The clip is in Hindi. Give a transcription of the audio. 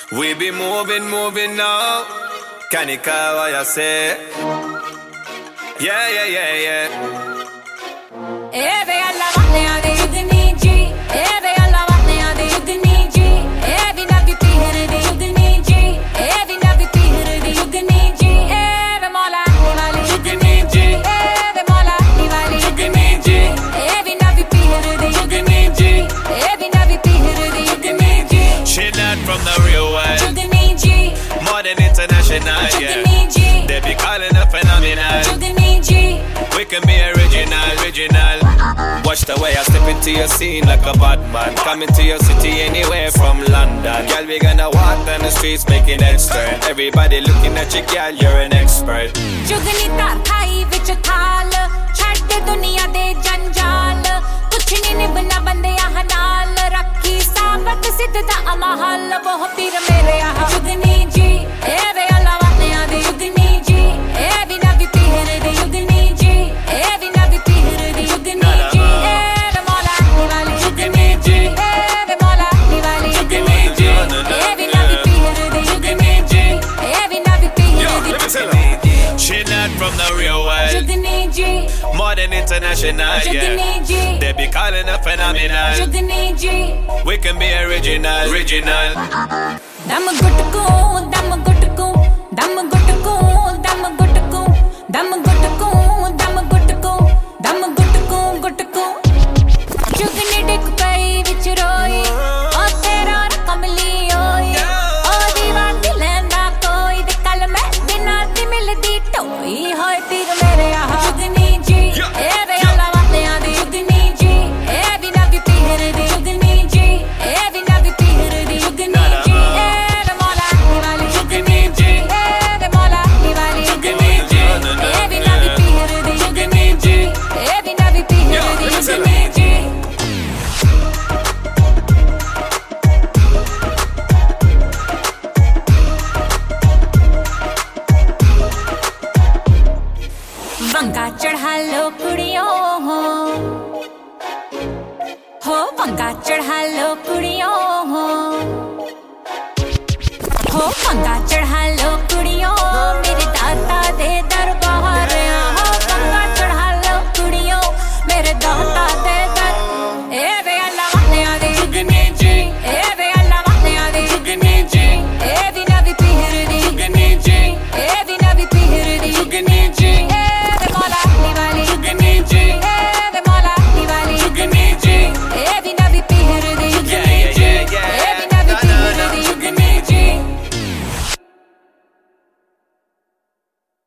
We be moving, moving now. Can you call what you say? Yeah, yeah, yeah, yeah. Eve alla vanne de yudni ji, eve alla vanne de yudni ji, evi na vi pihre de yudni ji, evi na vi pihre de yudni ji, eve mola wali yudni ji, eve mola wali yudni ji, evi na vi pihre de yudni ji, evi na vi pihre de yudni ji. She not from the real world, Yudni ji, more than international, yeah. yudni ji, They be calling her phenomenal. yudni ji. We can be original, original. Watch the way I step into your scene like a bad man. Coming to your city anywhere from London. Girl, we gonna walk down the streets making heads turn. Everybody looking at you, girl, you're an expert. जुगनी ताई विच थाल छड़ दे दुनिया दे जंजाल कुछ नहीं निभना बंदे यहाँ नाल रखी साबत सिद्ध दा अमहल वो पीर मेरे यहाँ जुगनी जी ए वे अलावा ने आदे जुगनी जी ए बिना भी पीर दे जुगनी जी ए बिना भी पीर दे जुगनी जी ए वे मौला वाली जुगनी जी ए वे मौला वाली जुगनी जी ए बिना भी पीर दे जुगनी जी ए बिना भी पीर दे जुगनी जी. She not from the real world, जुगनी ji more than international, जुगनी yeah. Ji They be calling her phenomenal. जुगनी ji We can be original, original. दम गुटकू दम गुटकू दम गुटकू दम गुटकू दम गुटकू दम गुटकू दम गुटकू गुटकू जुगनी डिक पई विच रोई ओ तेरा कमली ओई ओ दीवानी लैंदा कोई दे कल मैं बिना दी मिलदी टोई होए तीर मेरे यहाँ जुगनी जी ए वे अल्लाह वाले आदे जुगनी जी ए बिना भी पीर दे जुगनी जी ए बिना भी पीर दे जुगनी जी ए वे मौला वाली जुगनी जी ए वे मौला वाली जुगनी जी ए बिना भी पीर दे जुगनी जी ए बिना भी पीर दे जुगनी जी. वंगा चढ़ा लो कुड़ियों हो वंगा चढ़ा लो कुड़ियों हो वंगा चढ़ा लो